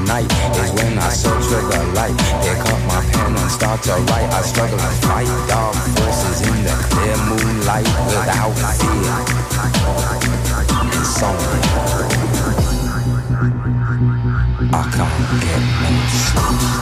night is when I search for the light. Pick up my pen and start to write. I struggle to fight dark forces in the clear moonlight without fear. Insomnia. I can't get no sleep.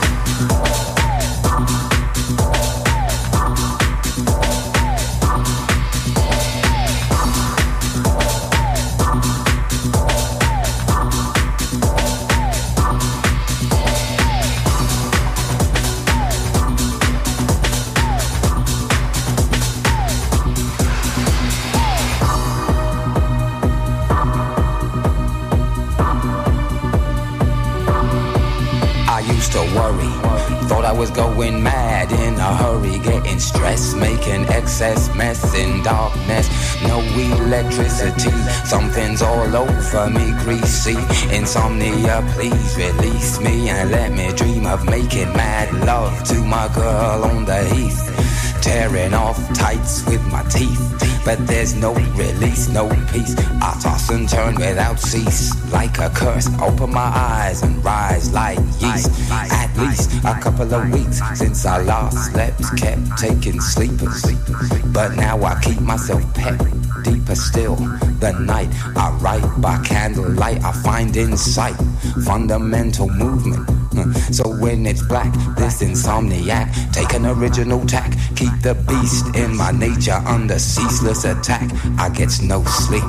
Worry, thought I was going mad in a hurry, getting stressed, making excess mess in darkness. No electricity, something's all over me, greasy. Insomnia, please release me and let me dream of making mad love to my girl on the heath. Tearing off tights with my teeth, but there's no release, no peace. I toss and turn without cease, like a curse. Open my eyes and rise like yeast. At least a couple of weeks since I last slept, kept taking sleepers, but now I keep myself pet. Deeper still, the night I write by candlelight. I find insight, fundamental movement. So when it's black, this insomniac, take an original tack, keep the beast in my nature under ceaseless attack. I get no sleep.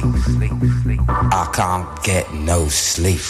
I can't get no sleep.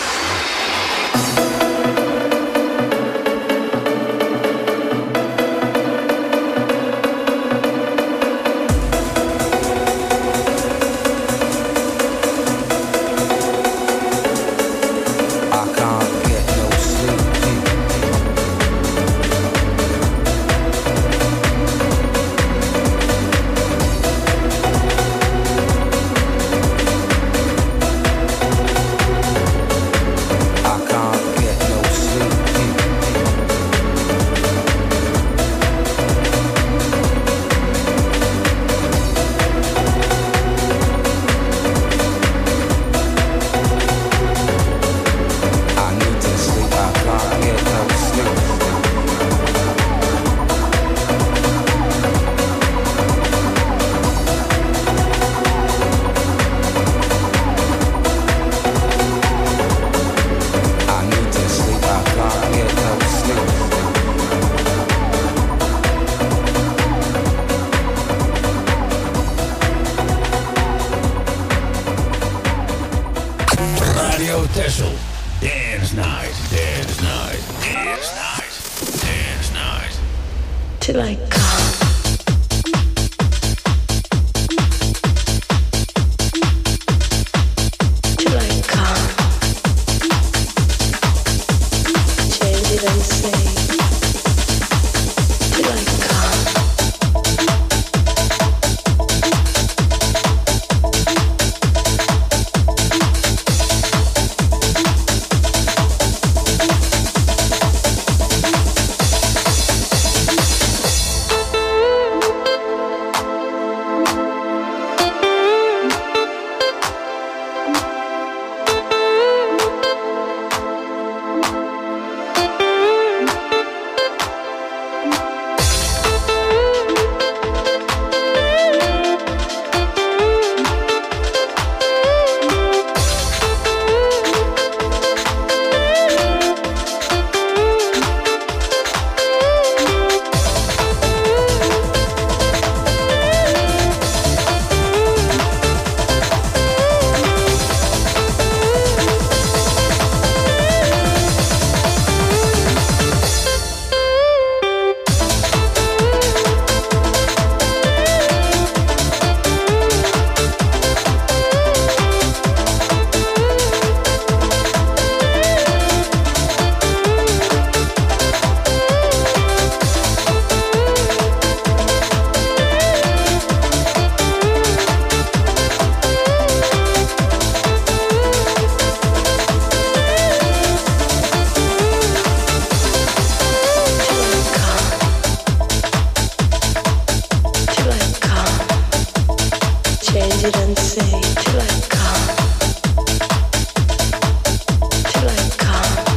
didn't say till I come, till I come.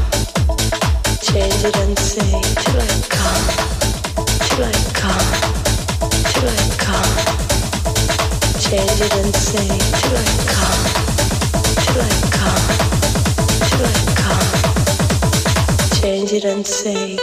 change it and say, till I come, till I come, till I come. Change it and say.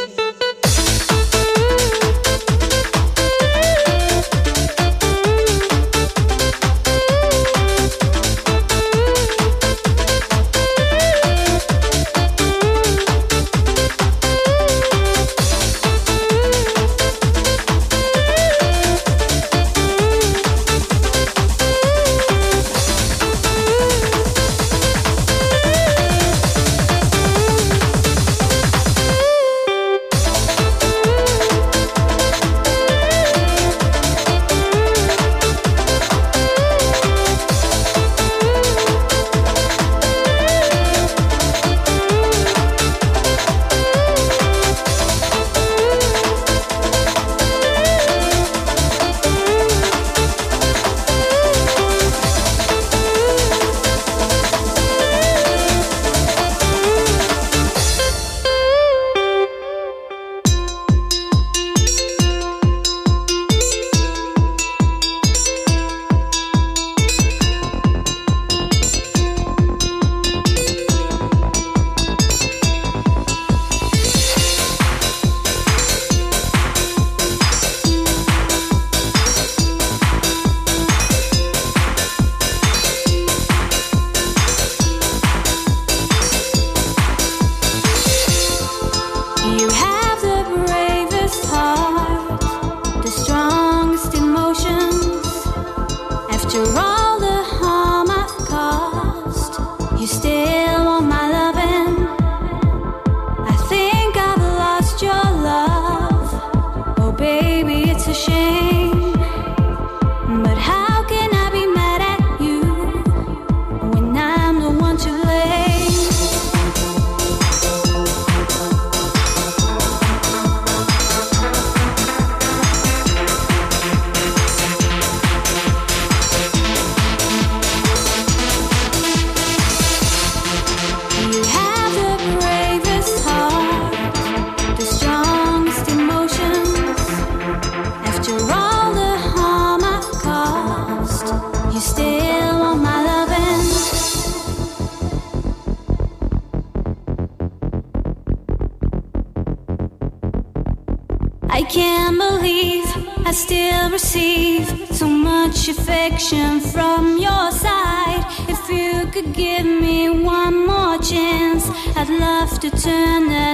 I can't believe I still receive so much affection from your side. If you could give me one more chance, I'd love to turn the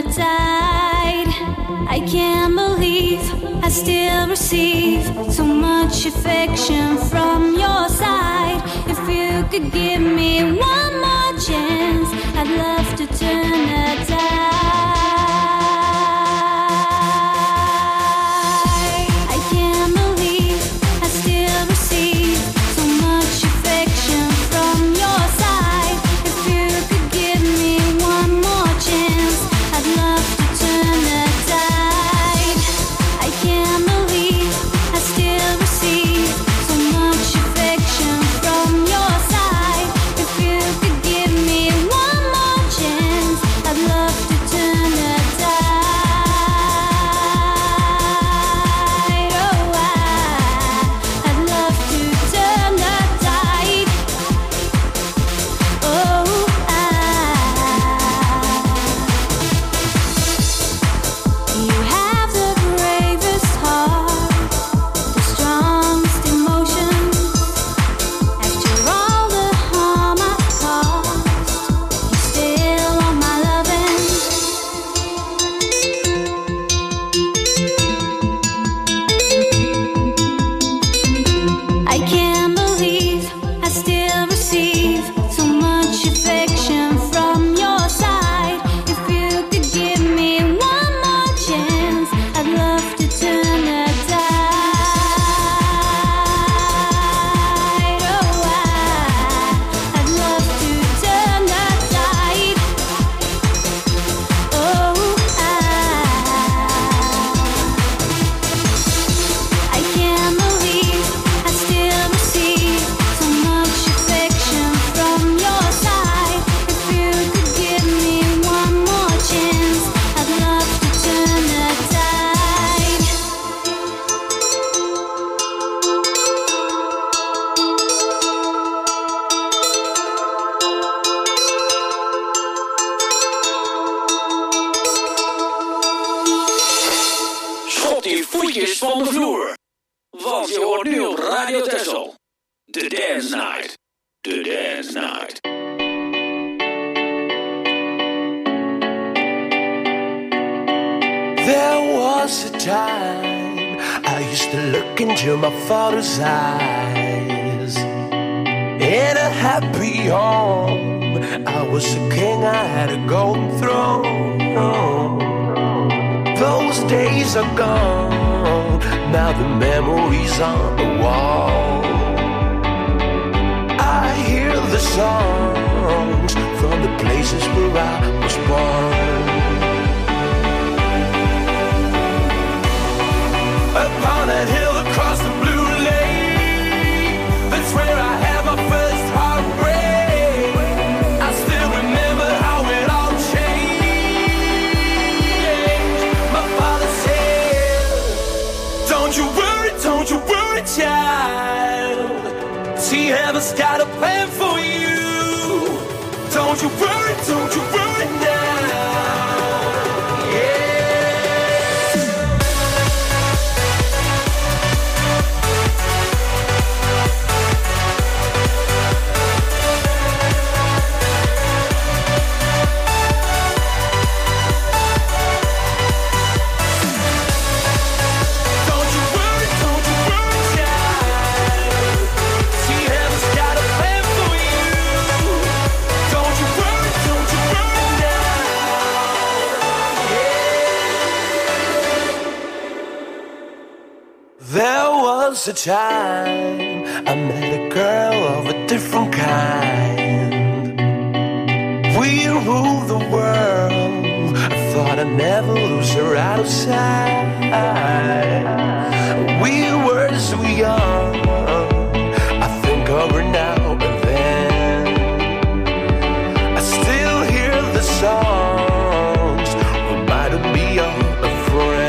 tide. I can't believe I still receive so much affection from your side. If you could give me one more chance, I'd love to turn the tide. Love to turn The Dance Night. The Dance Night. There was a time I used to look into my father's eyes. In a happy home, I was a king, I had a golden throne. Those days are gone, now the memories on the wall. I hear the songs from the places where I was born. Upon that hill across the blue lake, that's where I had my first heartbreak. I still remember how it all changed. My father said, don't you worry, child. See, heaven's got a plan for you. Don't you worry now. Yeah. There was a time I met a girl of a different kind. We ruled the world. I thought I'd never lose her out of sight. We were so young. I think of her now and then. I still hear the songs reminding me of a friend.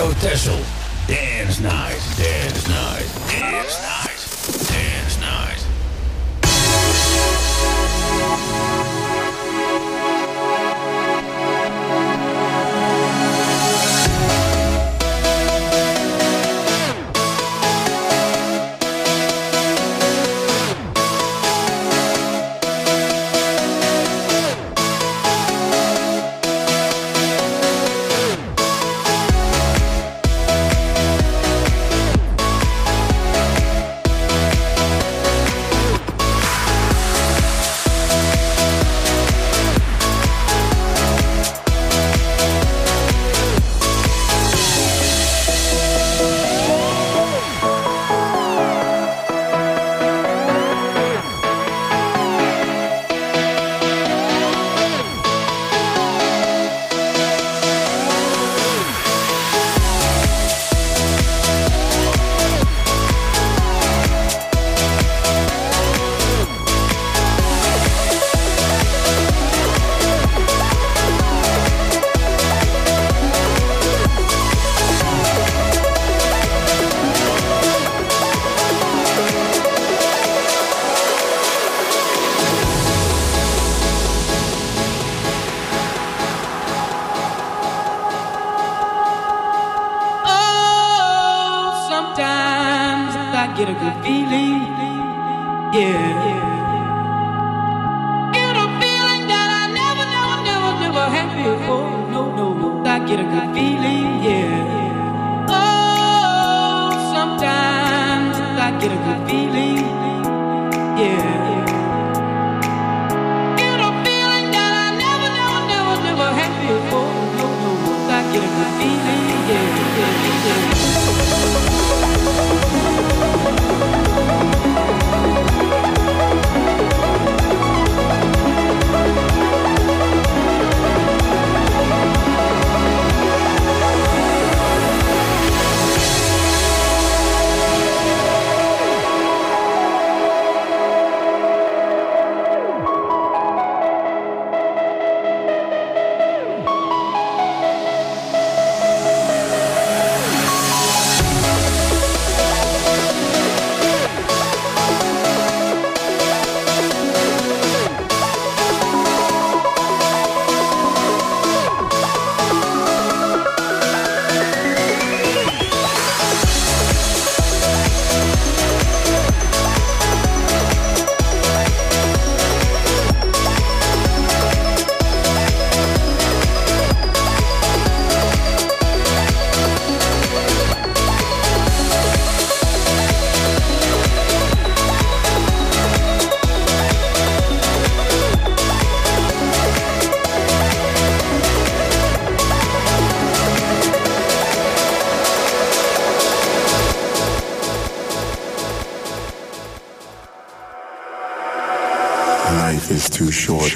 Marco Tessel. Dance night, dance night, dance night, dance night. Life is too short.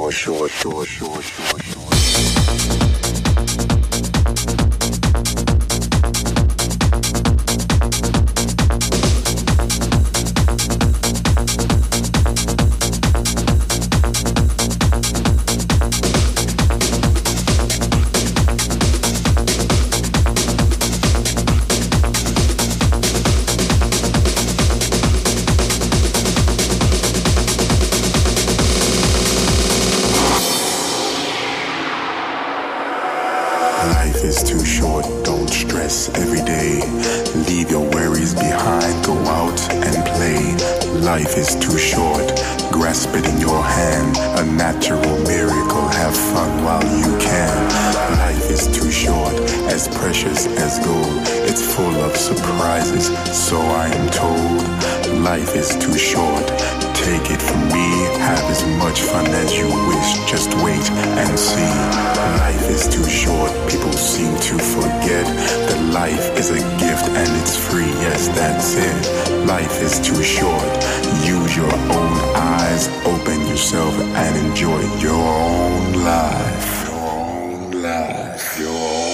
Life is too short, don't stress every day. Leave your worries behind, go out and play. Life is too short, grasp it in your hand. A natural miracle, have fun while you can. Life is too short, as precious as gold. It's full of surprises, so I am told. Life is too short, take it from me. Have as much fun as you wish, just wait and see. Life is too short, people seem to forget that life is a gift and it's free, yes, that's it. Life is too short, use your own eyes, open yourself and enjoy your own life. Your own life, your own life.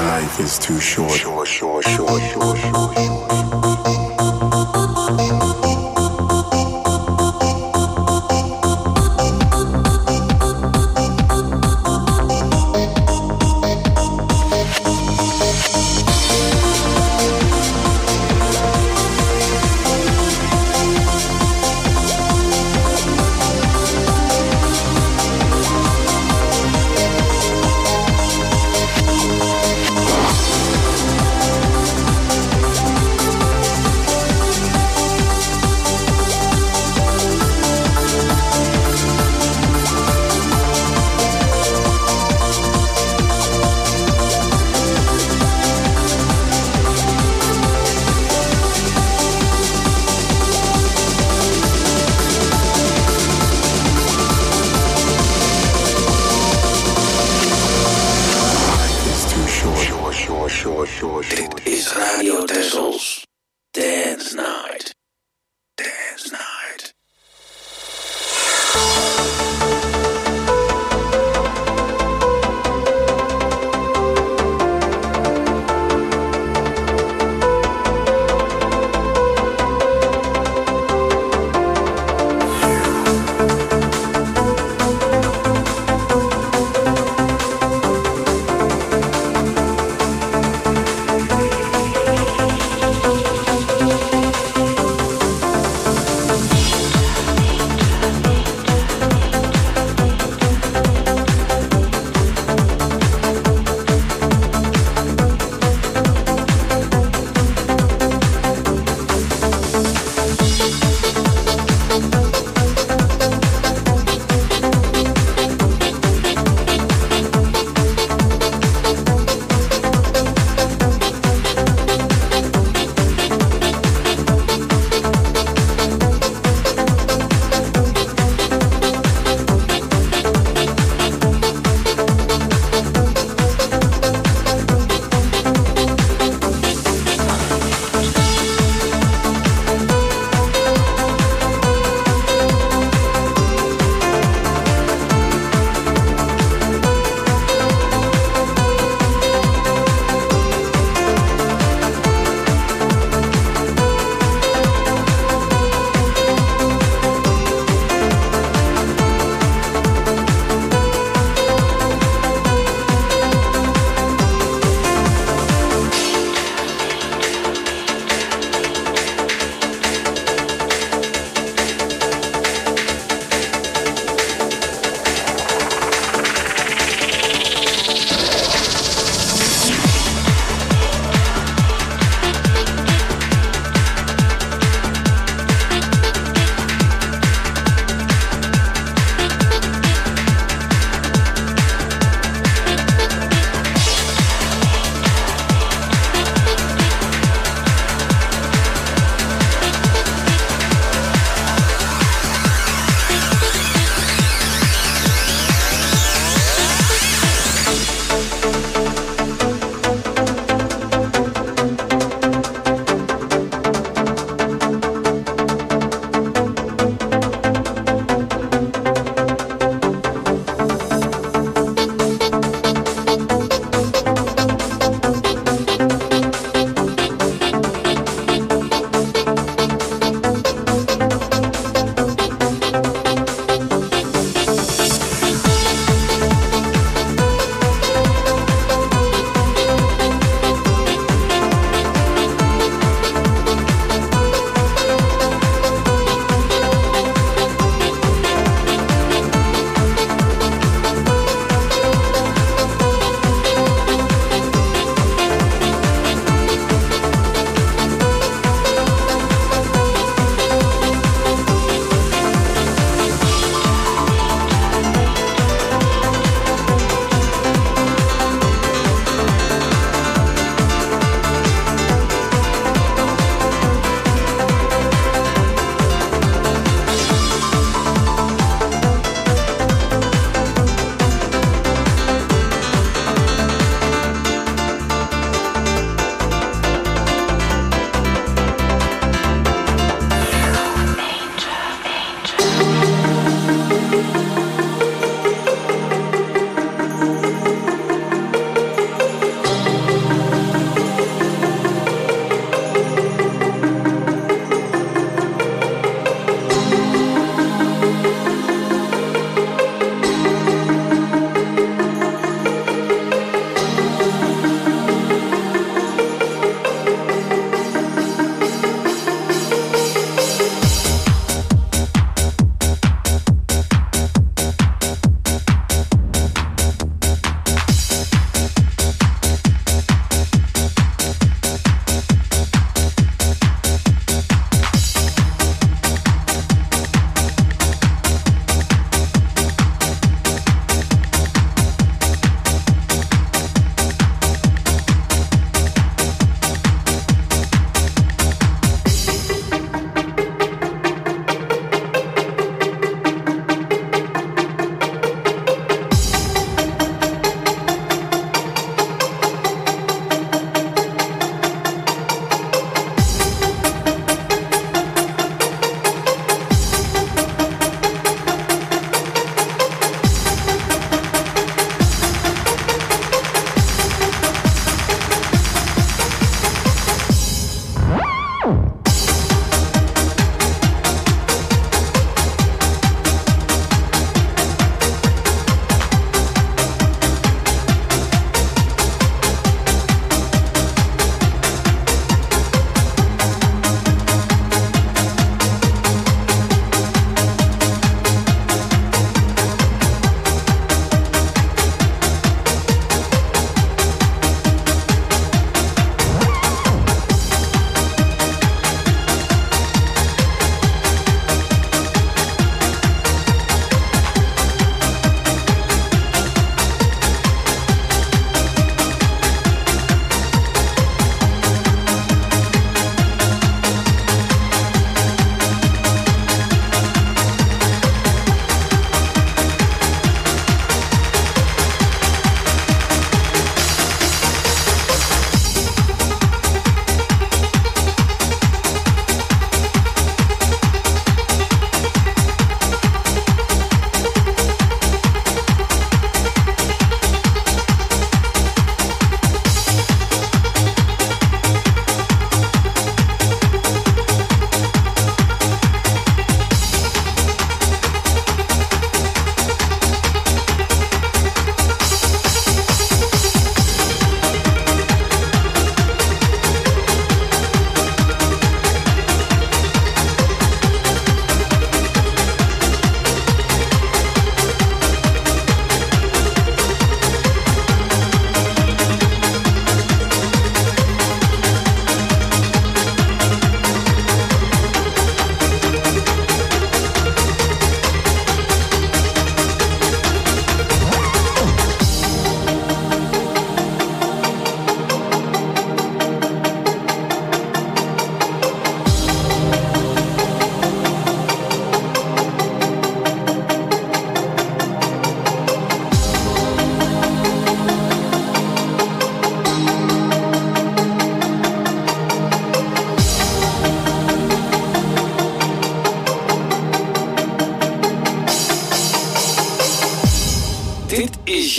Life is too short. Dit is Radio Tessels. Dance Night. Dance Night.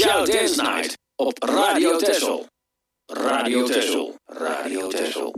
Jouw Dance Night op Radio Texel. Radio Texel. Radio Texel.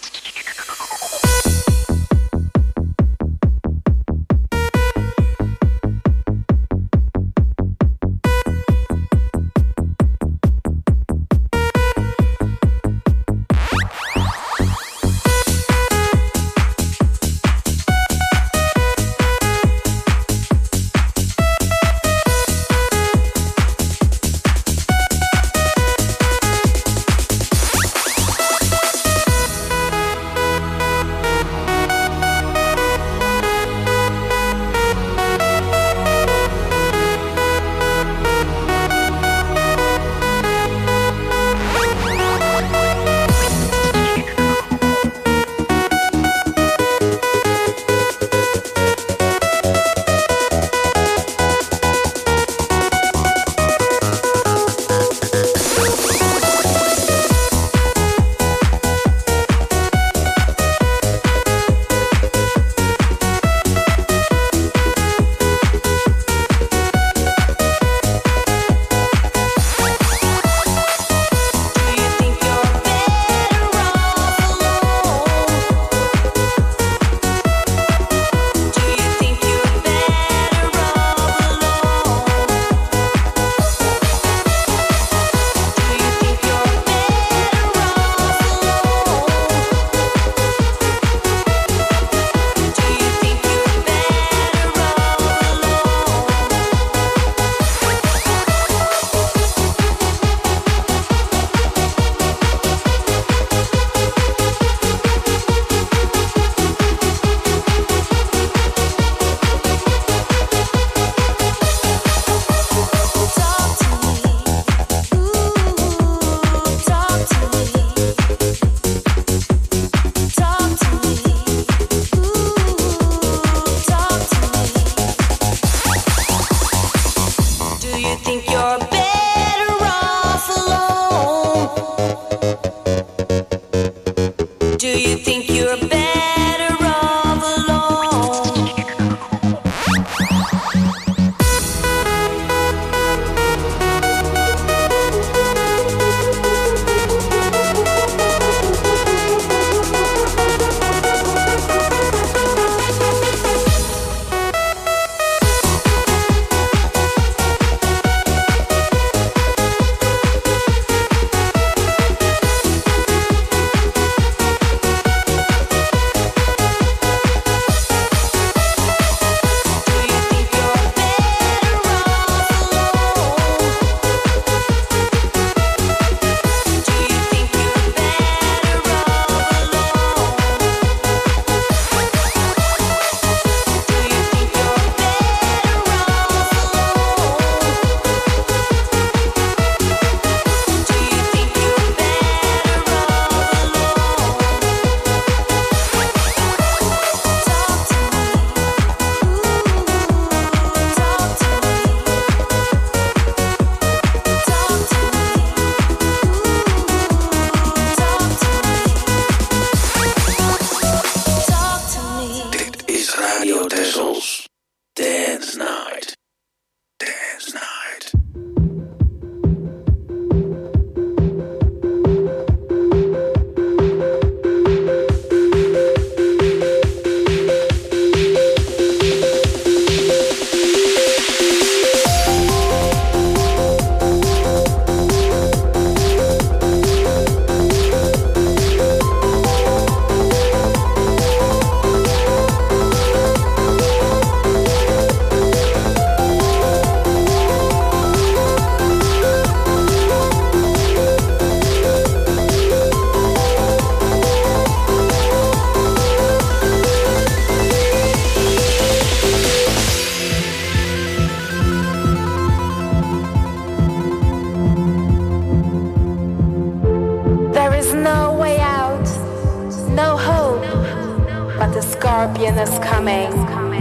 scorpion is coming.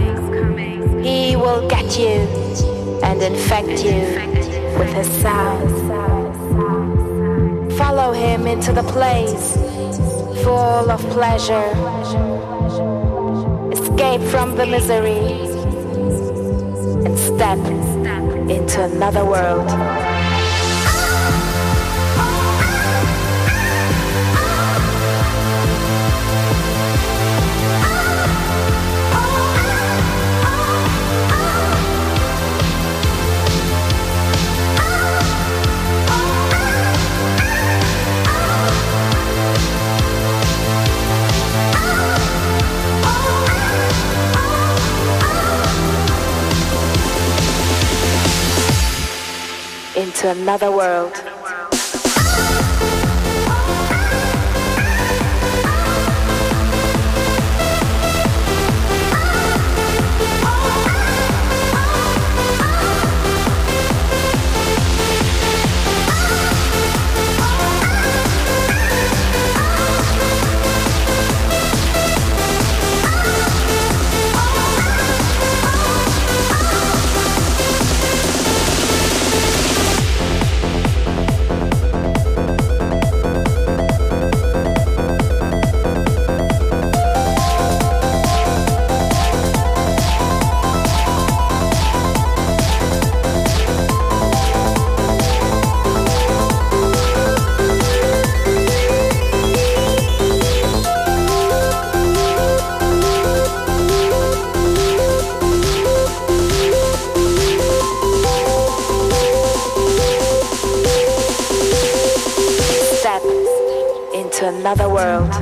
He will get you and infect you with his sound. Follow him into the place full of pleasure. Escape from the misery and step into another world. into another world. Another world.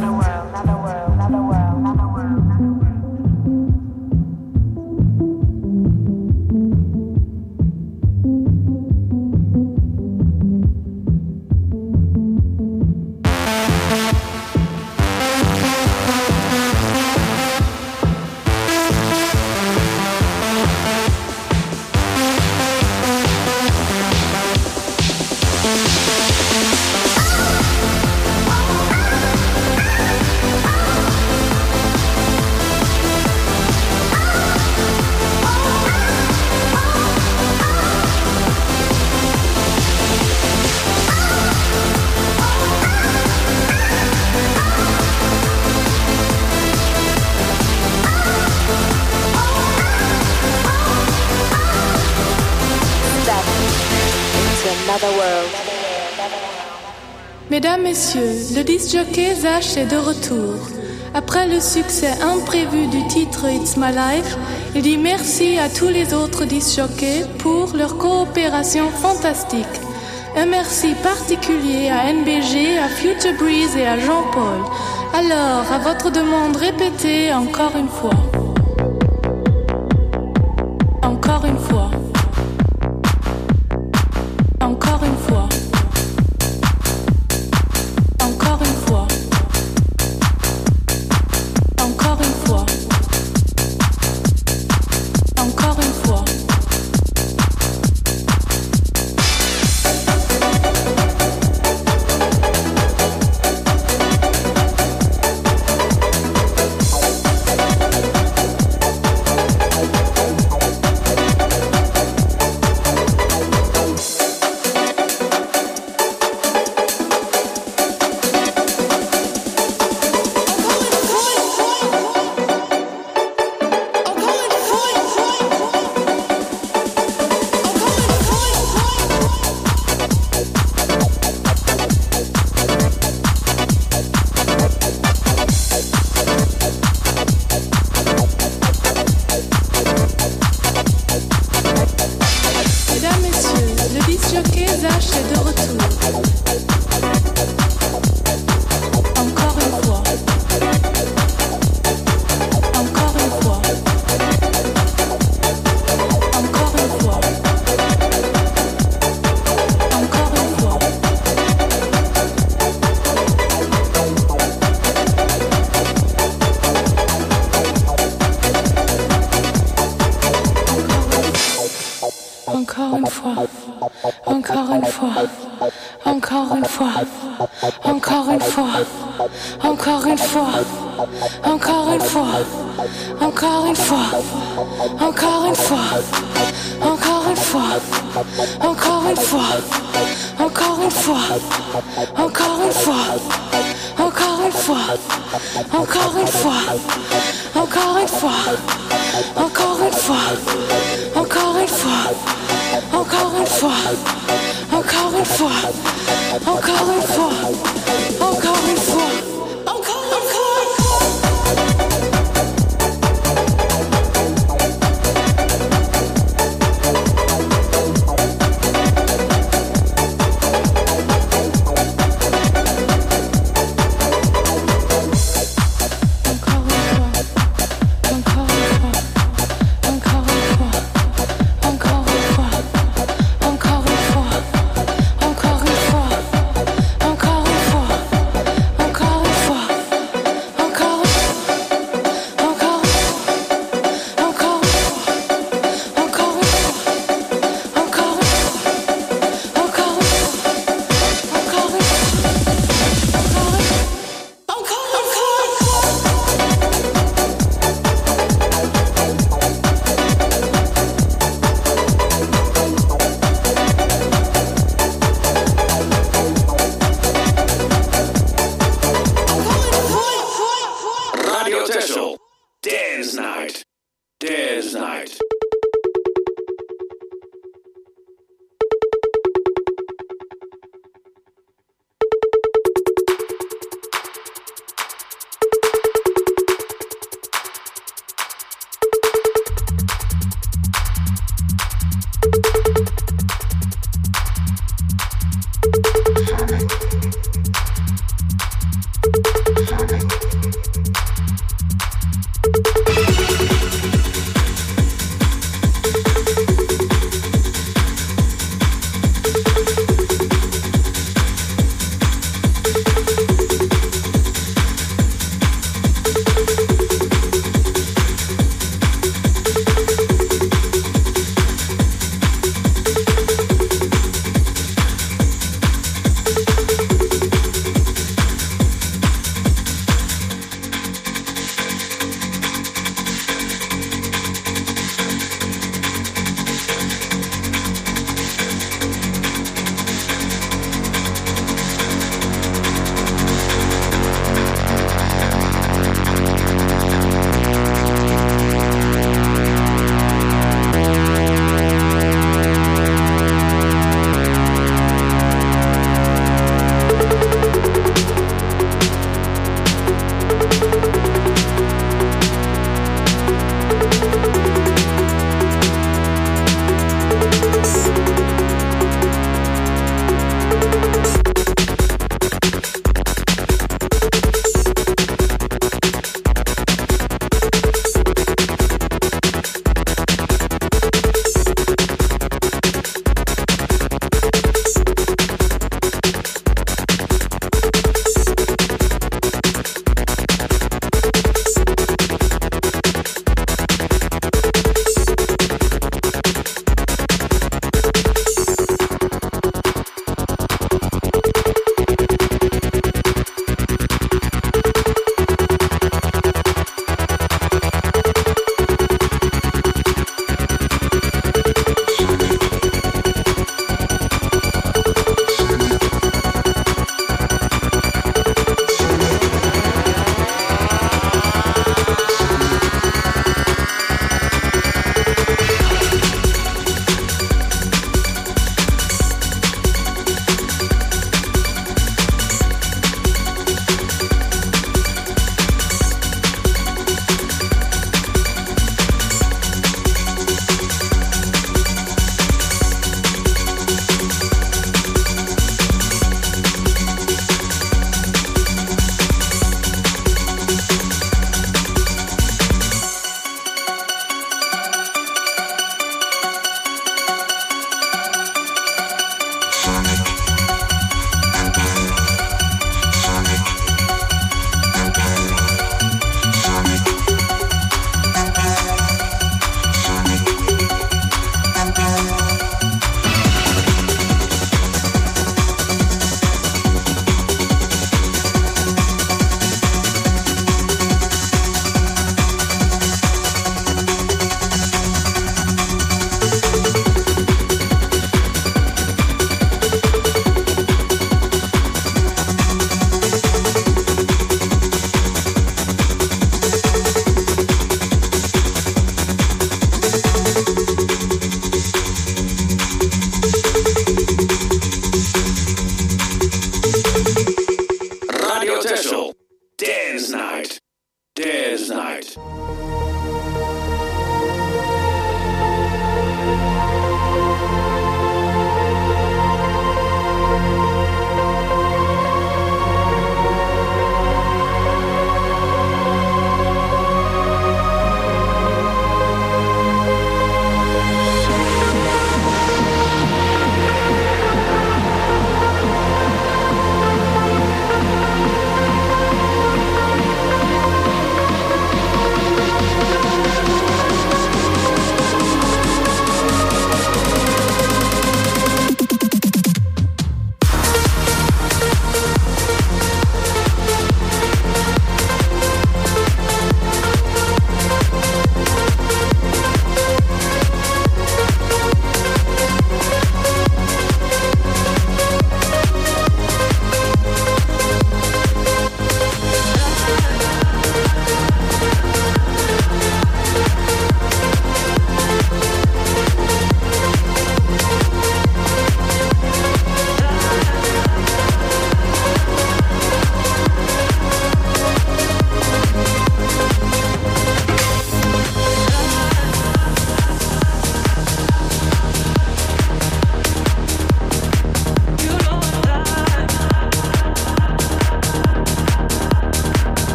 Mesdames, Messieurs, le disc-jockey Zach est de retour. Après le succès imprévu du titre It's My Life, il dit merci à tous les autres disc-jockeys pour leur coopération fantastique. Un merci particulier à NBG, à Future Breeze et à Jean-Paul. Alors, à votre demande, répétez encore une fois. Encore une fois. Encore une fois. Encore une fois. Encore une fois. Encore une fois.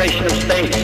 Exploration of space.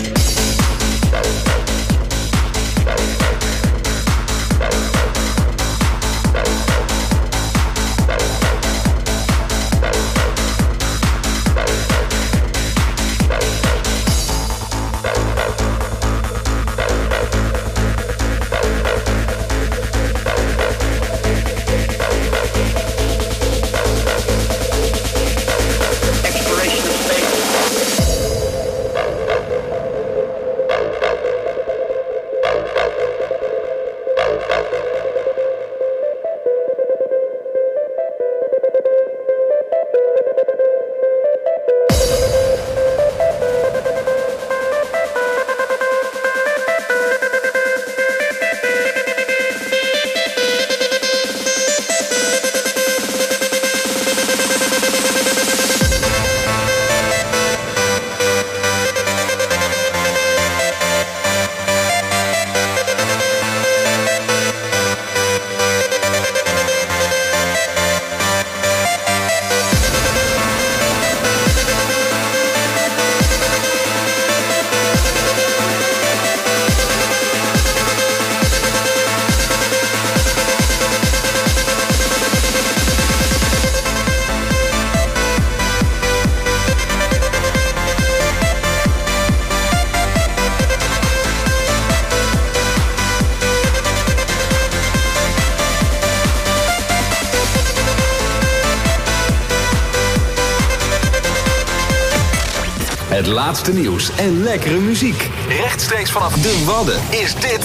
Het laatste nieuws en lekkere muziek. Rechtstreeks vanaf de Wadden is dit...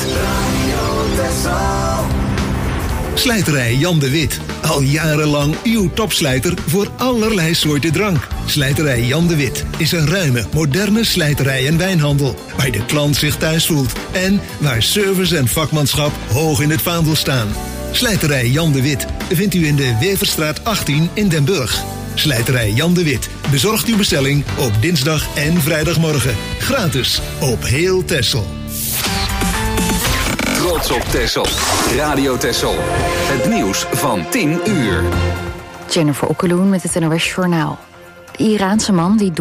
Slijterij Jan de Wit. Al jarenlang uw topslijter voor allerlei soorten drank. Slijterij Jan de Wit is een ruime, moderne slijterij en wijnhandel. Waar de klant zich thuis voelt. En waar service en vakmanschap hoog in het vaandel staan. Slijterij Jan de Wit vindt u in de Weverstraat 18 in Den Burg. Slijterij Jan de Wit bezorgt uw bestelling op dinsdag en vrijdagmorgen. Gratis op heel Texel. Trots op Texel. Radio Texel. Het nieuws van 10 uur. Jennifer Okkeloen met het NOS Journaal. De Iraanse man die